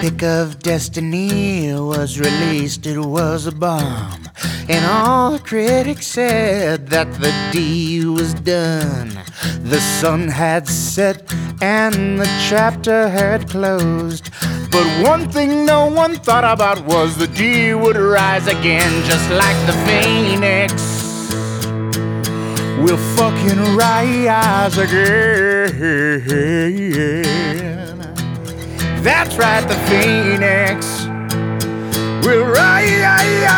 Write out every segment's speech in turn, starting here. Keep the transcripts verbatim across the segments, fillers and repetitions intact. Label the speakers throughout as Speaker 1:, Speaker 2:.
Speaker 1: Pick of Destiny was released, it was a bomb. And all the critics said that the D was done. The sun had set and the chapter had closed. But one thing no one thought about was the D would rise again, just like the Phoenix will fucking rise again. That's right, the Phoenix will rise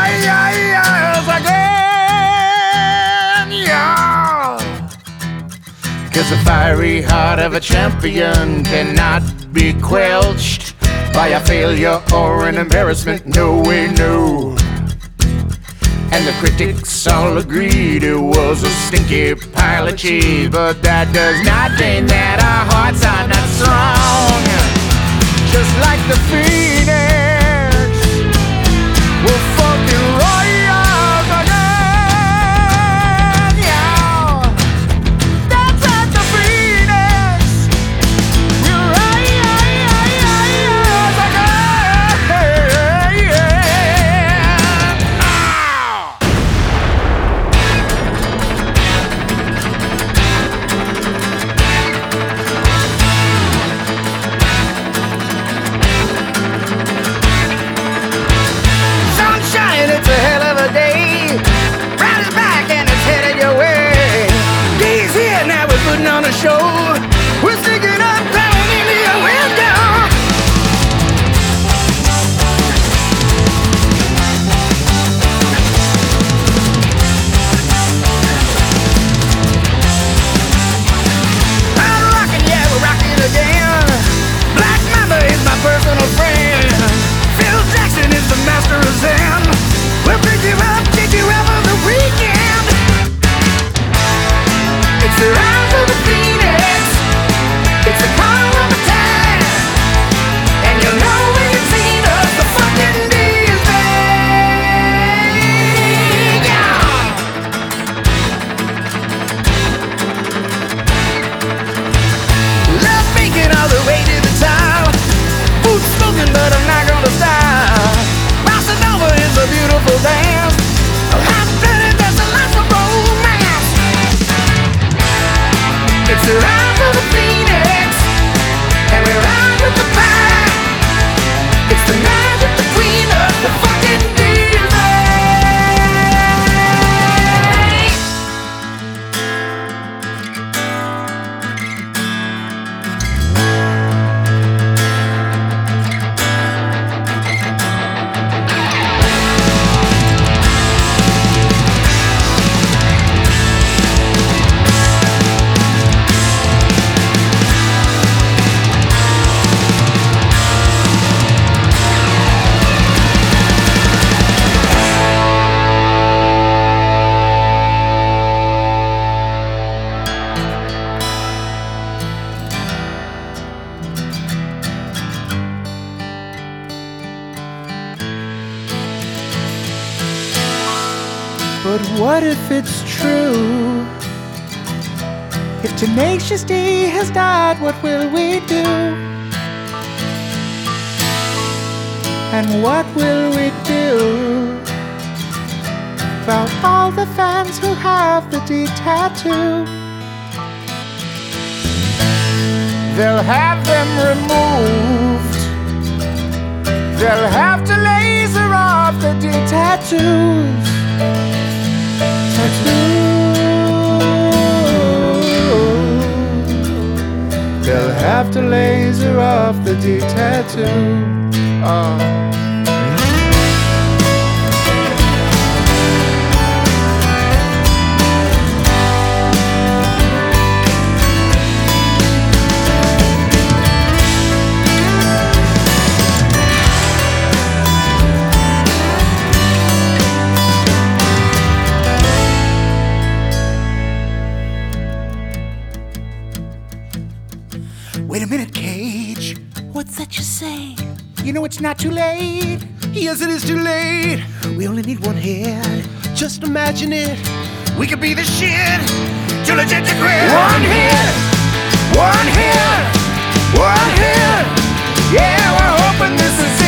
Speaker 1: again, yeah. 'Cause the fiery heart of a champion cannot be quenched by a failure or an embarrassment, no way, no. And the critics all agreed it was a stinky pile of cheese, but that does not mean that our hearts are not strong. Just like the Phoenix, we'll fucking rise again, yeah. That's like the Phoenix, we'll rise again, yeah. It's a hell of a day. Ride is back and it's headed your way. Day's here, now we're putting on a show. We're sticking up, plowing into your window. I'm rocking, yeah, we're rocking again. Black Mamba is my personal friend. Phil Jackson is the master of Zen. We'll pick you up, take you out for the weekend. It's the rise of the Phoenix. It's the call of attack. And you know when you've seen us, the fucking D is back. Yeah. Love making all the way to the top. Food smoking, but I'm not gonna stop. Nova is a beautiful dance. Hot-blooded, that's a life of romance. It's the rise of the Phoenix, and we ride with the pack. It's the magic between us, the fucking But what if it's true? If Tenacious D has died, what will we do? And what will we do about all the fans who have the D tattoo? They'll have them removed. They'll have to laser off the D tattoos. They'll have to laser off the D tattoo. Oh. Wait a minute, Cage. What's that you say? You know it's not too late. Yes, it is too late. We only need one hit. Just imagine it. We could be the shit. Too legit to quit. One hit. One hit. One hit. Yeah, we're hoping. up in Mississippi.